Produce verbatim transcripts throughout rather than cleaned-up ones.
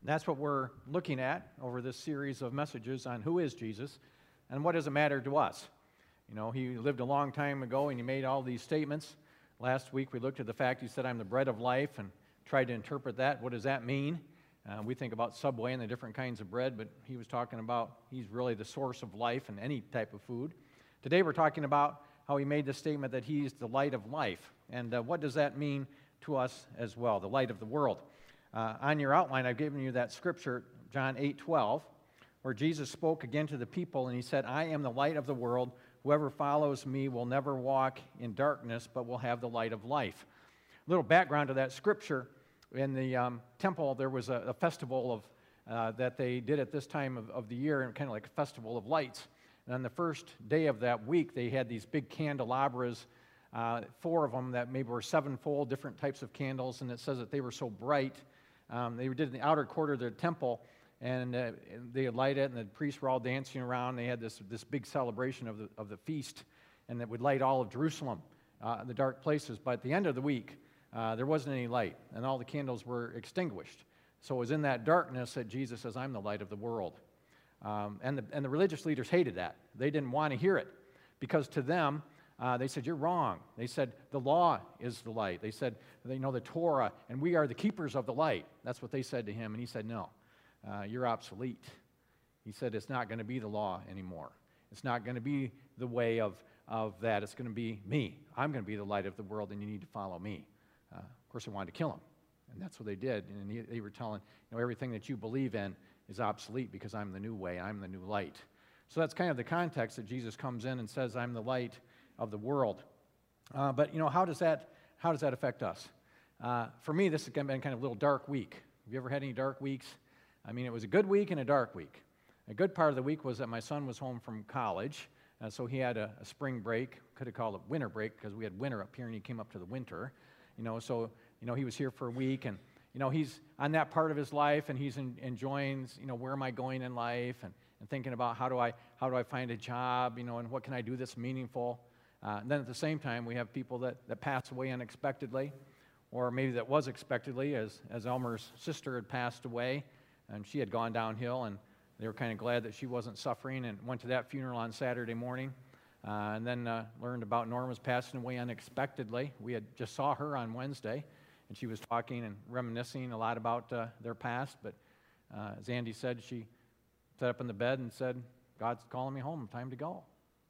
That's what we're looking at over this series of messages on who is Jesus and what does it matter to us. You know, he lived a long time ago and he made all these statements. Last week we looked at the fact he said, I'm the bread of life, and tried to interpret that. What does that mean? Uh, we think about Subway and the different kinds of bread, but he was talking about he's really the source of life in any type of food. Today we're talking about how he made the statement that he's the light of life. And uh, what does that mean to us as well, the light of the world? Uh, on your outline, I've given you that scripture, John eight twelve, where Jesus spoke again to the people, and he said, I am the light of the world. Whoever follows me will never walk in darkness, but will have the light of life. A little background to that scripture. In the um, temple, there was a, a festival of uh, that they did at this time of, of the year, and kind of like a festival of lights. And on the first day of that week, they had these big candelabras, uh, four of them that maybe were sevenfold, different types of candles, and it says that they were so bright. Um, they did in the outer quarter of their temple, and uh, they would light it, and the priests were all dancing around. They had this this big celebration of the of the feast, and that would light all of Jerusalem, uh, the dark places. But at the end of the week, uh, there wasn't any light, and all the candles were extinguished. So it was in that darkness that Jesus says, I'm the light of the world. Um, and, the, and the religious leaders hated that. They didn't want to hear it, because to them, uh, they said, you're wrong. They said, the law is the light. They said, you know, the Torah, and we are the keepers of the light. That's what they said to him, and he said, no, uh, you're obsolete. He said, it's not going to be the law anymore. It's not going to be the way of, of that. It's going to be me. I'm going to be the light of the world, and you need to follow me. Uh, of course, they wanted to kill him, and that's what they did. And he, they were telling, you know, everything that you believe in is obsolete because I'm the new way, I'm the new light. So that's kind of the context that Jesus comes in and says, I'm the light of the world. Uh, but, you know, how does that how does that affect us? Uh, for me, this has been kind of a little dark week. Have you ever had any dark weeks? I mean, it was a good week and a dark week. A good part of the week was that my son was home from college, uh, so he had a, a spring break. Could have called it winter break because we had winter up here and he came up to the winter. You know, so, you know, he was here for a week, and you know, he's on that part of his life, and he's in, enjoying, you know, where am I going in life, and, and thinking about how do I how do I find a job, you know, and what can I do that's meaningful. Uh, and then at the same time, we have people that, that pass away unexpectedly, or maybe that was expectedly, as, as Elmer's sister had passed away, and she had gone downhill, and they were kind of glad that she wasn't suffering, and went to that funeral on Saturday morning, uh, and then uh, learned about Norma's passing away unexpectedly. We had just saw her on Wednesday, and she was talking and reminiscing a lot about uh, their past. But uh, as Andy said, she sat up in the bed and said, God's calling me home, time to go.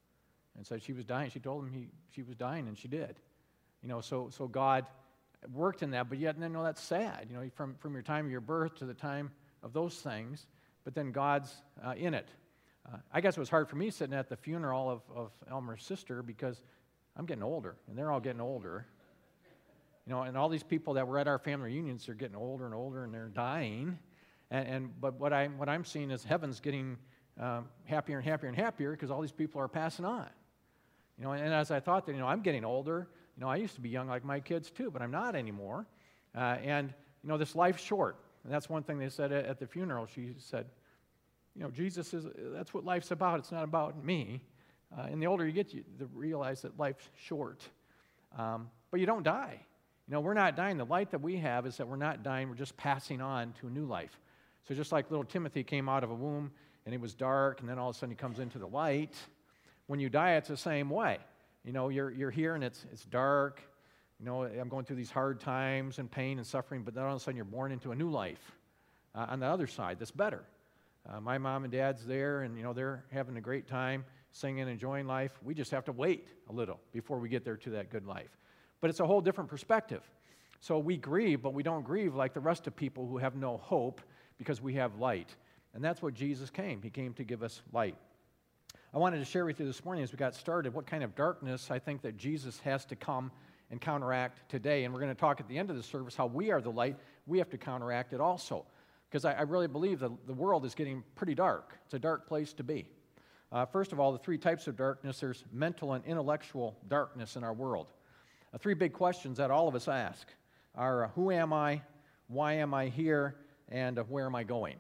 And said she was dying. She told him he, she was dying, and she did. You know, so so God worked in that, but yet, you know, that's sad. You know, from, from your time of your birth to the time of those things, but then God's uh, in it. Uh, I guess it was hard for me sitting at the funeral of, of Elmer's sister, because I'm getting older, and they're all getting older. You know, and all these people that were at our family reunions are getting older and older, and they're dying. And, and but what I'm what I'm seeing is heaven's getting um, happier and happier and happier, because all these people are passing on. You know, and as I thought that, you know, I'm getting older. You know, I used to be young like my kids too, but I'm not anymore. Uh, and you know, this life's short, and that's one thing they said at, at the funeral. She said, you know, Jesus is that's what life's about. It's not about me. Uh, and the older you get, you realize that life's short. Um, but you don't die. You know, we're not dying. The light that we have is that we're not dying. We're just passing on to a new life. So just like little Timothy came out of a womb, and it was dark, and then all of a sudden he comes into the light. When you die, it's the same way. You know, you're you're here, and it's it's dark. You know, I'm going through these hard times and pain and suffering, but then all of a sudden you're born into a new life uh, on the other side that's better. Uh, my mom and dad's there, and, you know, they're having a great time, singing, enjoying life. We just have to wait a little before we get there to that good life. But it's a whole different perspective. So we grieve, but we don't grieve like the rest of people who have no hope, because we have light. And that's what Jesus came. He came to give us light. I wanted to share with you this morning as we got started what kind of darkness I think that Jesus has to come and counteract today. And we're going to talk at the end of the service how we are the light. We have to counteract it also. Because I, I really believe that the world is getting pretty dark. It's a dark place to be. Uh, first of all, the three types of darkness, there's mental and intellectual darkness in our world. Uh, three big questions that all of us ask are, uh, who am I, why am I here, and uh, where am I going?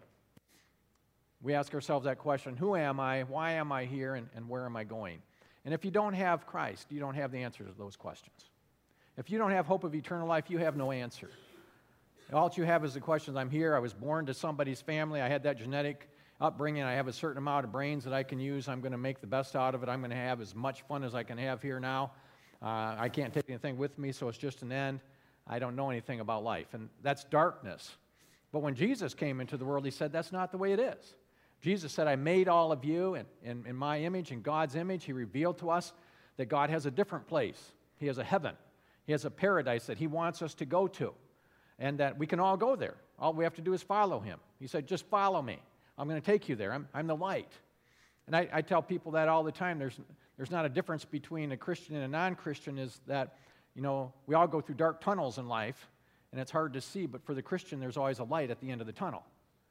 We ask ourselves that question, who am I, why am I here, and, and where am I going? And if you don't have Christ, you don't have the answer to those questions. If you don't have hope of eternal life, you have no answer. All you have is the questions. I'm here. I was born to somebody's family. I had that genetic upbringing. I have a certain amount of brains that I can use. I'm going to make the best out of it. I'm going to have as much fun as I can have here now. Uh, I can't take anything with me, so it's just an end. I don't know anything about life. And that's darkness. But when Jesus came into the world, he said that's not the way it is. Jesus said, I made all of you in, in, in my image, in God's image. He revealed to us that God has a different place. He has a heaven. He has a paradise that he wants us to go to, and that we can all go there. All we have to do is follow him. He said, just follow me. I'm going to take you there. I'm, I'm the light. And I, I tell people that all the time. There's, there's not a difference between a Christian and a non-Christian, is that, you know, we all go through dark tunnels in life, and it's hard to see, but for the Christian, there's always a light at the end of the tunnel.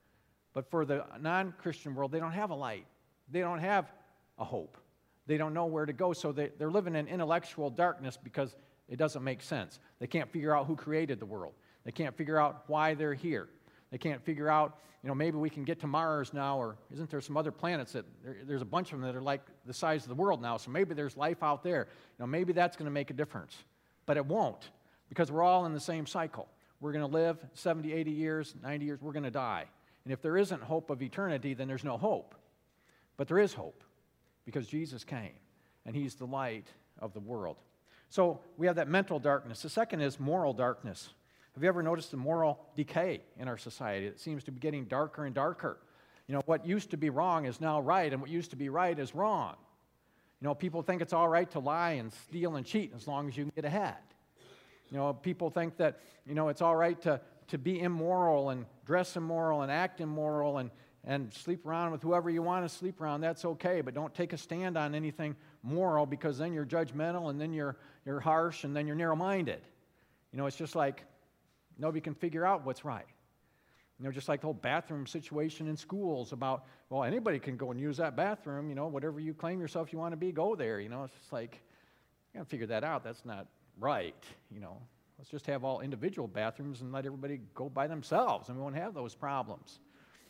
But for the non-Christian world, they don't have a light. They don't have a hope. They don't know where to go, so they, they're living in intellectual darkness because it doesn't make sense. They can't figure out who created the world. They can't figure out why they're here. They can't figure out, you know, maybe we can get to Mars now, or isn't there some other planets that, there, there's a bunch of them that are like the size of the world now, so maybe there's life out there. You know, maybe that's going to make a difference. But it won't, because we're all in the same cycle. We're going to live seventy, eighty years, ninety years, we're going to die. And if there isn't hope of eternity, then there's no hope. But there is hope, because Jesus came, and he's the light of the world. So we have that mental darkness. The second is moral darkness. Have you ever noticed the moral decay in our society? It seems to be getting darker and darker. You know, what used to be wrong is now right, and what used to be right is wrong. You know, people think it's all right to lie and steal and cheat as long as you can get ahead. You know, people think that, you know, it's all right to, to be immoral and dress immoral and act immoral and, and sleep around with whoever you want to sleep around. That's okay, but don't take a stand on anything moral, because then you're judgmental, and then you're, you're harsh, and then you're narrow-minded. You know, it's just like nobody can figure out what's right. You know, just like the whole bathroom situation in schools about, well, anybody can go and use that bathroom, you know, whatever you claim yourself you want to be, go there. You know, it's just like, you got to figure that out. That's not right, you know. Let's just have all individual bathrooms and let everybody go by themselves, and we won't have those problems.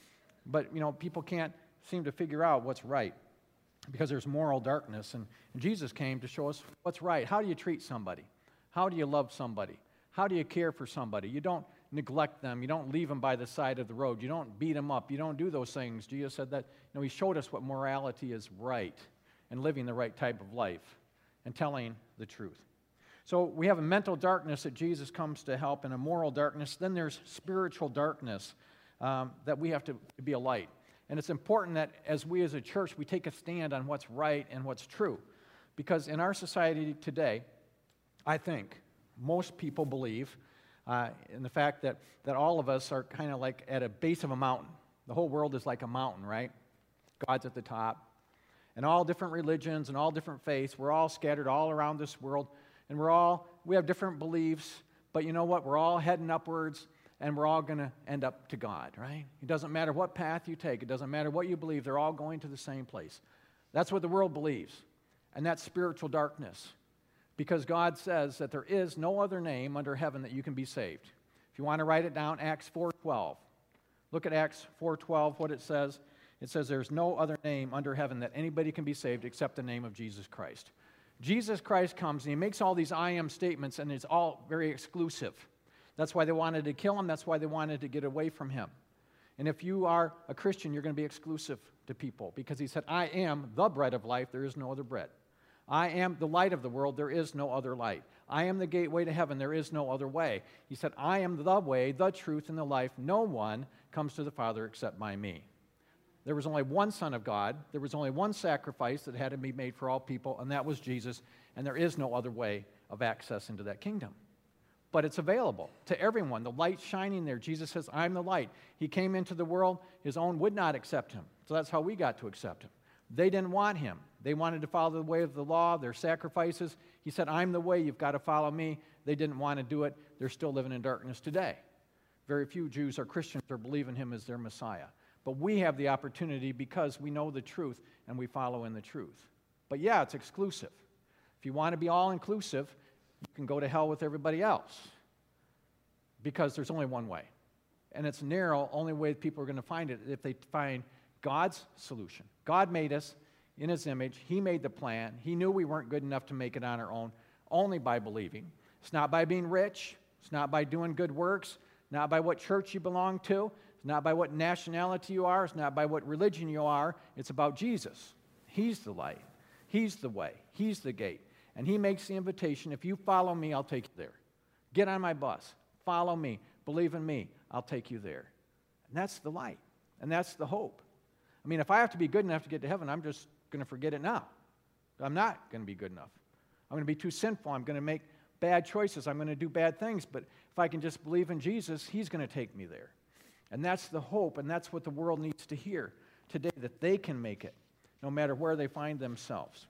But, you know, people can't seem to figure out what's right because there's moral darkness. And, and Jesus came to show us what's right. How do you treat somebody? How do you love somebody? How do you care for somebody? You don't neglect them. You don't leave them by the side of the road. You don't beat them up. You don't do those things. Jesus said that, you know, he showed us what morality is right, and living the right type of life and telling the truth. So we have a mental darkness that Jesus comes to help, and a moral darkness. Then there's spiritual darkness um, that we have to be a light. And it's important that as we as a church, we take a stand on what's right and what's true. Because in our society today, I think most people believe uh, in the fact that, that all of us are kind of like at a base of a mountain. The whole world is like a mountain, right? God's at the top. And all different religions and all different faiths, we're all scattered all around this world. And we're all, we have different beliefs, but you know what? We're all heading upwards, and we're all going to end up to God, right? It doesn't matter what path you take. It doesn't matter what you believe. They're all going to the same place. That's what the world believes, and that's spiritual darkness, because God says that there is no other name under heaven that you can be saved. If you want to write it down, Acts four twelve. Look at Acts four twelve, what it says. It says there's no other name under heaven that anybody can be saved except the name of Jesus Christ. Jesus Christ comes, and he makes all these I am statements, and it's all very exclusive. That's why they wanted to kill him. That's why they wanted to get away from him. And if you are a Christian, you're going to be exclusive to people, because he said, I am the bread of life. There is no other bread. I am the light of the world. There is no other light. I am the gateway to heaven. There is no other way. He said, I am the way, the truth, and the life. No one comes to the Father except by me. There was only one Son of God. There was only one sacrifice that had to be made for all people, and that was Jesus. And there is no other way of access into that kingdom. But it's available to everyone. The light's shining there. Jesus says, I'm the light. He came into the world. His own would not accept him. So that's how we got to accept him. They didn't want him. They wanted to follow the way of the law, their sacrifices. He said, I'm the way. You've got to follow me. They didn't want to do it. They're still living in darkness today. Very few Jews or Christians are believing him as their Messiah. But we have the opportunity because we know the truth and we follow in the truth. But yeah, it's exclusive. If you want to be all-inclusive, you can go to hell with everybody else, because there's only one way. And it's narrow. Only way people are going to find it if they find God's solution. God made us in his image. He made the plan. He knew we weren't good enough to make it on our own, only by believing. It's not by being rich. It's not by doing good works. not by what church you belong to, it's not by what nationality you are, it's not by what religion you are. It's about Jesus. He's the light. He's the way. He's the gate. And he makes the invitation, if you follow me, I'll take you there. Get on my bus. Follow me. Believe in me. I'll take you there. And that's the light. And that's the hope. I mean, if I have to be good enough to get to heaven, I'm just going to forget it now. I'm not going to be good enough. I'm going to be too sinful. I'm going to make bad choices. I'm going to do bad things. But if I can just believe in Jesus, he's going to take me there. And that's the hope, and that's what the world needs to hear today, that they can make it, no matter where they find themselves.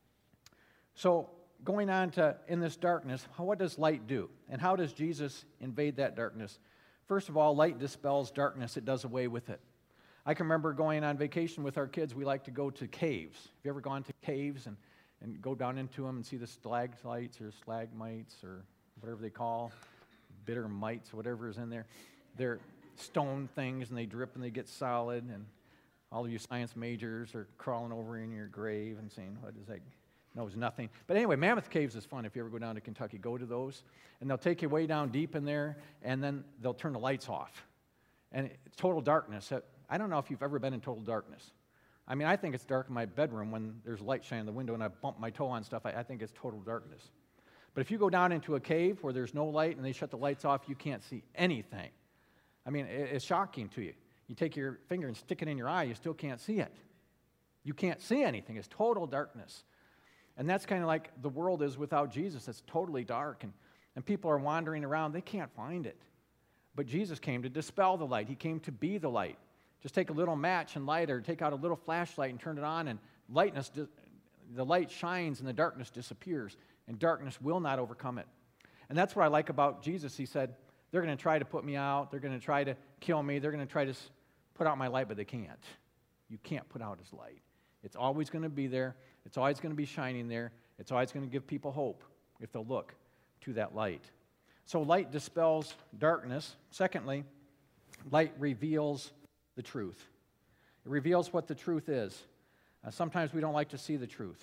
So, going on to, in this darkness, what does light do? And how does Jesus invade that darkness? First of all, light dispels darkness. It does away with it. I can remember going on vacation with our kids. We like to go to caves. Have you ever gone to caves and, and go down into them and see the stalactites or stalagmites or whatever they call, bitter mites, whatever is in there? They're stone things, and they drip and they get solid, and all of you science majors are crawling over in your grave and saying, what is that? Knows nothing. But anyway, Mammoth Caves is fun. If you ever go down to Kentucky, go to those. And they'll take you way down deep in there, and then they'll turn the lights off. And it's total darkness. I don't know if you've ever been in total darkness. I mean, I think it's dark in my bedroom when there's light shining in the window and I bump my toe on stuff. I, I think it's total darkness. But if you go down into a cave where there's no light and they shut the lights off, you can't see anything. I mean, it, it's shocking to you. You take your finger and stick it in your eye, you still can't see it. You can't see anything. It's total darkness. And that's kind of like the world is without Jesus. It's totally dark, and, and people are wandering around. They can't find it. But Jesus came to dispel the light. He came to be the light. Just take a little match and light, or take out a little flashlight and turn it on, and lightness, the light shines and the darkness disappears, and darkness will not overcome it. And that's what I like about Jesus. He said, they're going to try to put me out. They're going to try to kill me. They're going to try to put out my light, but they can't. You can't put out his light. It's always going to be there. It's always going to be shining there. It's always going to give people hope if they'll look to that light. So light dispels darkness. Secondly, light reveals the truth. It reveals what the truth is. Uh, sometimes we don't like to see the truth.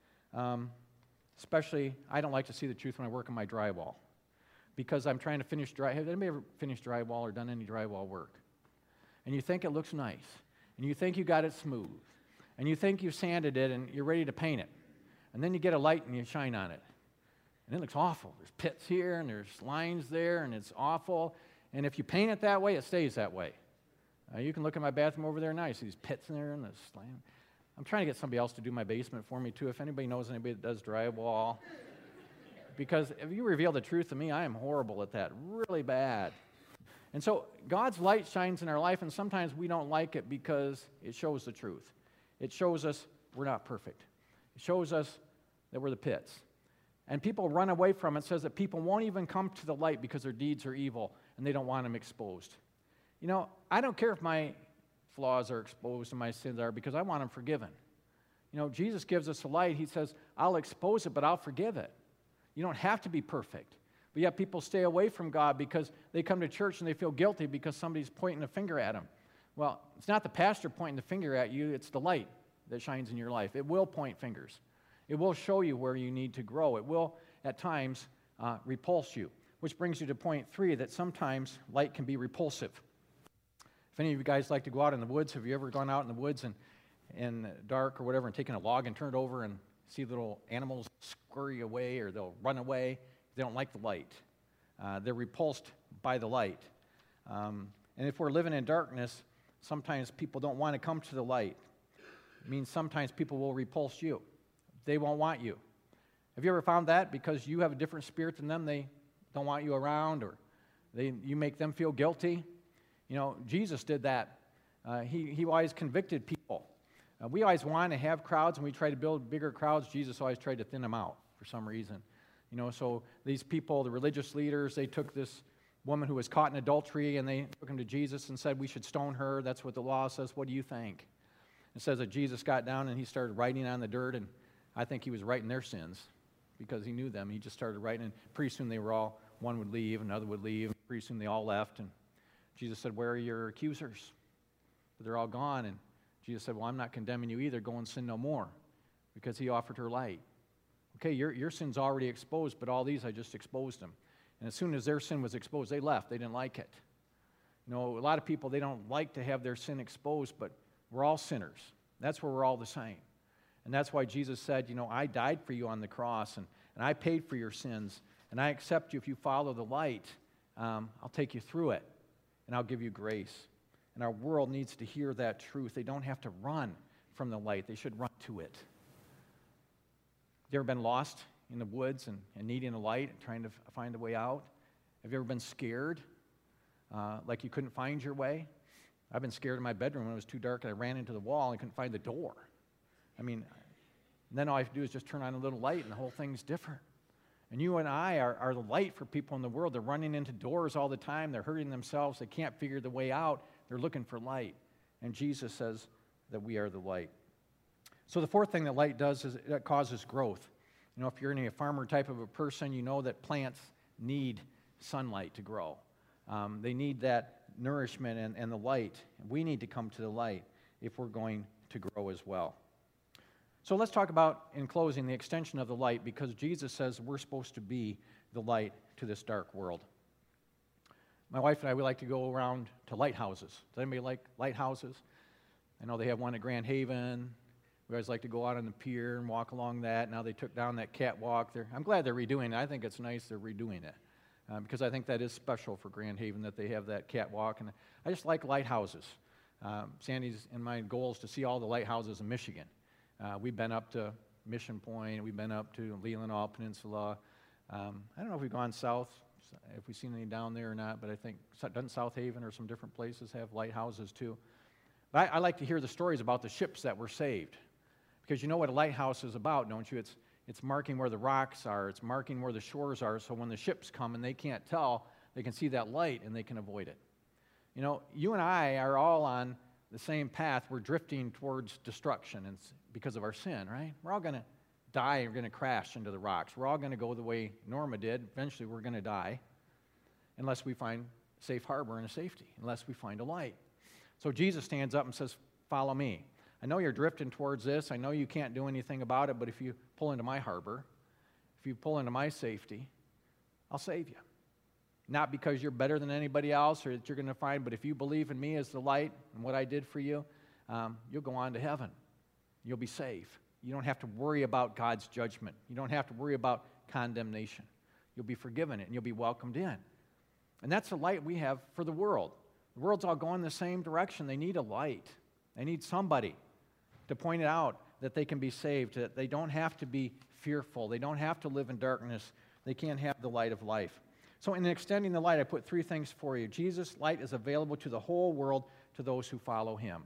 Um, especially, I don't like to see the truth when I work on my drywall, because I'm trying to finish dry. Have anybody ever finished drywall or done any drywall work? And you think it looks nice, and you think you got it smooth, and you think you've sanded it and you're ready to paint it. And then you get a light and you shine on it. And it looks awful. There's pits here and there's lines there, and it's awful. And if you paint it that way, it stays that way. Uh, you can look at my bathroom over there now. You see these pits in there and the slime. I'm trying to get somebody else to do my basement for me too. If anybody knows anybody that does drywall. Because if you reveal the truth to me, I am horrible at that. Really bad. And so God's light shines in our life, and sometimes we don't like it because it shows the truth. It shows us we're not perfect. It shows us that we're the pits. And people run away from it. It says that people won't even come to the light because their deeds are evil, and they don't want them exposed. You know, I don't care if my flaws are exposed and my sins are, because I want them forgiven. You know, Jesus gives us a light. He says, I'll expose it, but I'll forgive it. You don't have to be perfect. But yet people stay away from God because they come to church and they feel guilty because somebody's pointing a finger at them. Well, it's not the pastor pointing the finger at you. It's the light that shines in your life. It will point fingers. It will show you where you need to grow. It will, at times, uh, repulse you. Which brings you to point three, that sometimes light can be repulsive. If any of you guys like to go out in the woods, have you ever gone out in the woods and in dark or whatever and taken a log and turned it over and see little animals scurry away, or they'll run away? They don't like the light. Uh, they're repulsed by the light. Um, and if we're living in darkness, sometimes people don't want to come to the light. It means sometimes people will repulse you. They won't want you. Have you ever found that? Because you have a different spirit than them, they don't want you around, or they, you make them feel guilty? You know, Jesus did that. Uh, he, he always convicted people. Uh, we always want to have crowds, and we try to build bigger crowds. Jesus always tried to thin them out for some reason. You know, so these people, the religious leaders, they took this woman who was caught in adultery, and they took him to Jesus and said, we should stone her. That's what the law says. What do you think? It says that Jesus got down and he started writing on the dirt, and I think he was writing their sins because he knew them. He just started writing, and pretty soon they were all, one would leave, another would leave, and pretty soon they all left, and Jesus said, where are your accusers? But they're all gone, and Jesus said, well, I'm not condemning you either. Go and sin no more, because he offered her light. Okay, your, your sin's already exposed, but all these I just exposed them. And as soon as their sin was exposed, they left. They didn't like it. You know, a lot of people, they don't like to have their sin exposed, but we're all sinners. That's where we're all the same. And that's why Jesus said, you know, I died for you on the cross, and, and I paid for your sins, and I accept you if you follow the light. Um, I'll take you through it, and I'll give you grace. And our world needs to hear that truth. They don't have to run from the light. They should run to it. Have you ever been lost in the woods and, and needing a light and trying to f- find a way out? Have you ever been scared, uh, like you couldn't find your way? I've been scared in my bedroom when it was too dark and I ran into the wall and couldn't find the door. I mean, then all I have to do is just turn on a little light and the whole thing's different. And you and I are, are the light for people in the world. They're running into doors all the time. They're hurting themselves. They can't figure the way out. They're looking for light. And Jesus says that we are the light. So the fourth thing that light does is it causes growth. You know, if you're any a farmer type of a person, you know that plants need sunlight to grow. Um, they need that nourishment and, and the light. We need to come to the light if we're going to grow as well. So let's talk about, in closing, the extension of the light, because Jesus says we're supposed to be the light to this dark world. My wife and I, we like to go around to lighthouses. Does anybody like lighthouses? I know they have one at Grand Haven. We always like to go out on the pier and walk along that. Now they took down that catwalk. They're, I'm glad they're redoing it. I think it's nice they're redoing it uh, because I think that is special for Grand Haven that they have that catwalk. And I just like lighthouses. Um, Sandy's and my goal is to see all the lighthouses in Michigan. Uh, we've been up to Mission Point. We've been up to Leelanau Peninsula. Um, I don't know if we've gone south, if we've seen any down there or not, but I think, doesn't South Haven or some different places have lighthouses too? But I, I like to hear the stories about the ships that were saved. Because you know what a lighthouse is about, don't you? It's, it's marking where the rocks are. It's marking where the shores are, so when the ships come and they can't tell, they can see that light and they can avoid it. You know, you and I are all on the same path. We're drifting towards destruction and because of our sin, right? We're all going to die and we're going to crash into the rocks. We're all going to go the way Norma did. Eventually we're going to die unless we find safe harbor and a safety, unless we find a light. So Jesus stands up and says, follow me. I know you're drifting towards this. I know you can't do anything about it, but if you pull into my harbor, if you pull into my safety, I'll save you. Not because you're better than anybody else or that you're going to find, but if you believe in me as the light and what I did for you, um, you'll go on to heaven. You'll be safe. You don't have to worry about God's judgment. You don't have to worry about condemnation. You'll be forgiven and you'll be welcomed in. And that's the light we have for the world. The world's all going the same direction. They need a light. They need somebody to point it out that they can be saved, that they don't have to be fearful. They don't have to live in darkness. They can't have the light of life. So in extending the light, I put three things for you. Jesus' light is available to the whole world, to those who follow him.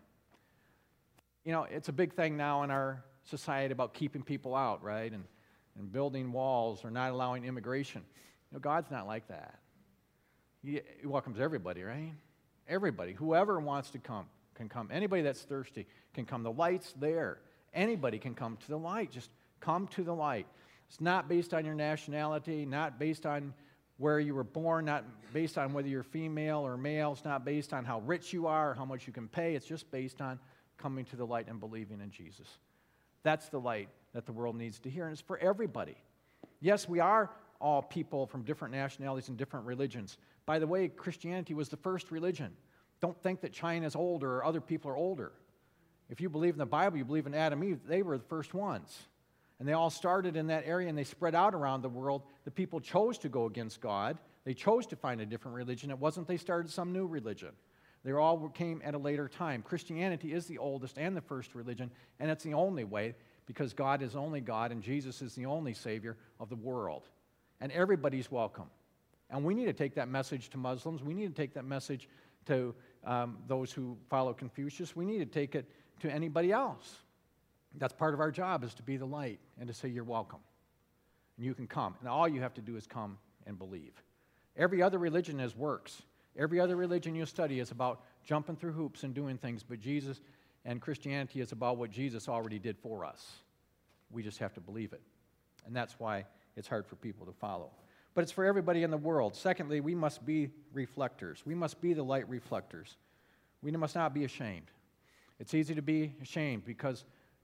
You know, it's a big thing now in our society about keeping people out, right? And, and building walls or not allowing immigration. You know, God's not like that. He, he welcomes everybody, right? Everybody. Whoever wants to come can come. Anybody that's thirsty can come. The light's there. Anybody can come to the light. Just come to the light. It's not based on your nationality, not based on where you were born, not based on whether you're female or male. It's not based on how rich you are or how much you can pay. It's just based on coming to the light and believing in Jesus. That's the light that the world needs to hear, and it's for everybody. Yes, we are all people from different nationalities and different religions. By the way, Christianity was the first religion. Don't think that China's older or other people are older. If you believe in the Bible, you believe in Adam and Eve, they were the first ones. And they all started in that area, and they spread out around the world. The people chose to go against God. They chose to find a different religion. It wasn't they started some new religion. They all came at a later time. Christianity is the oldest and the first religion, and it's the only way because God is only God, and Jesus is the only Savior of the world. And everybody's welcome. And we need to take that message to Muslims. We need to take that message to um, those who follow Confucius. We need to take it to anybody else. That's part of our job, is to be the light and to say you're welcome. And you can come. And all you have to do is come and believe. Every other religion has works. Every other religion you study is about jumping through hoops and doing things, but Jesus and Christianity is about what Jesus already did for us. We just have to believe it. And that's why it's hard for people to follow. But it's for everybody in the world. Secondly, we must be reflectors. We must be the light reflectors. We must not be ashamed. It's easy to be ashamed because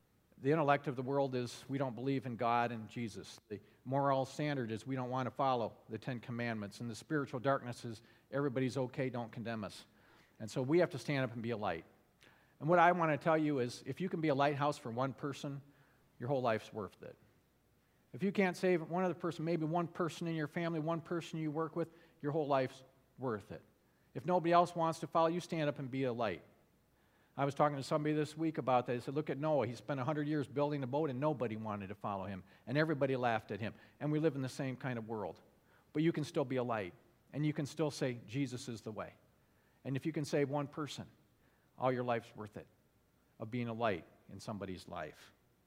The intellect of the world is we don't believe in God and Jesus. The moral standard is we don't want to follow the Ten Commandments. And the spiritual darkness is everybody's okay, don't condemn us. And so we have to stand up and be a light. And what I want to tell you is if you can be a lighthouse for one person, your whole life's worth it. If you can't save one other person, maybe one person in your family, one person you work with, your whole life's worth it. If nobody else wants to follow you, stand up and be a light. I was talking to somebody this week about that. He said, look at Noah. He spent one hundred years building a boat, and nobody wanted to follow him. And everybody laughed at him. And we live in the same kind of world. But you can still be a light. And you can still say, Jesus is the way. And if you can save one person, all your life's worth it, of being a light in somebody's life.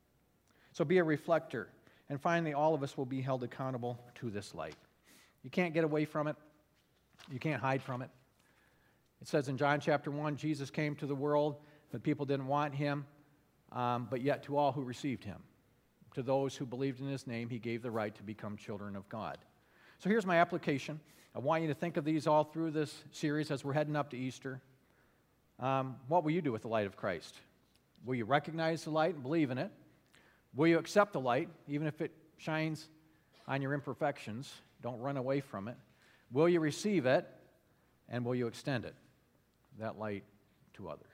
So be a reflector. And finally, all of us will be held accountable to this light. You can't get away from it. You can't hide from it. It says in John chapter one, Jesus came to the world, but people didn't want him, um, but yet to all who received him, to those who believed in his name, he gave the right to become children of God. So here's my application. I want you to think of these all through this series as we're heading up to Easter. Um, what will you do with the light of Christ? Will you recognize the light and believe in it? Will you accept the light, even if it shines on your imperfections? Don't run away from it. Will you receive it, and will you extend it, that light, to others?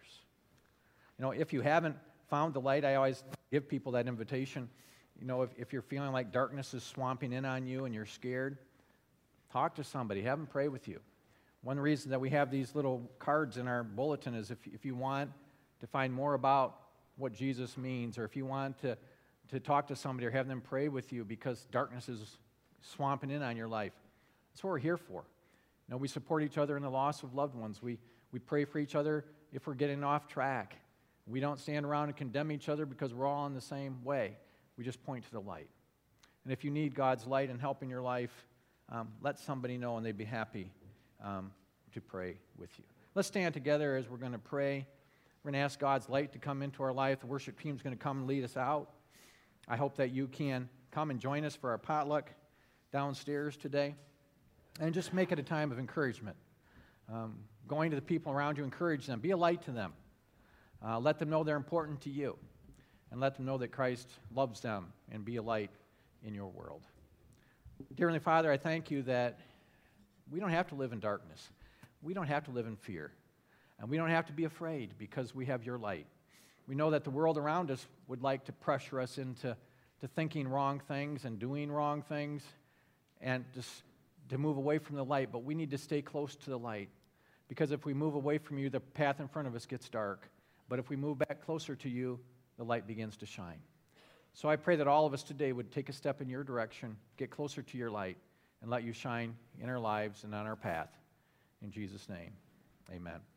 You know, if you haven't found the light, I always give people that invitation. You know, if, if you're feeling like darkness is swamping in on you and you're scared, talk to somebody. Have them pray with you. One reason that we have these little cards in our bulletin is if, if you want to find more about what Jesus means, or if you want to, to talk to somebody or have them pray with you because darkness is swamping in on your life. That's what we're here for. You know, we support each other in the loss of loved ones. We, we pray for each other if we're getting off track. We don't stand around and condemn each other because we're all in the same way. We just point to the light. And if you need God's light and help in your life, um, let somebody know and they'd be happy um, to pray with you. Let's stand together as we're going to pray. We're going to ask God's light to come into our life. The worship team's going to come and lead us out. I hope that you can come and join us for our potluck downstairs today. And just make it a time of encouragement. Um, going to the people around you, encourage them. Be a light to them. Uh, let them know they're important to you. And let them know that Christ loves them, and be a light in your world. Dear Heavenly Father, I thank you that we don't have to live in darkness. We don't have to live in fear. And we don't have to be afraid because we have your light. We know that the world around us would like to pressure us into to thinking wrong things and doing wrong things and just to move away from the light, but we need to stay close to the light, because if we move away from you, the path in front of us gets dark. But if we move back closer to you, the light begins to shine. So I pray that all of us today would take a step in your direction, get closer to your light, and let you shine in our lives and on our path. In Jesus' name, amen.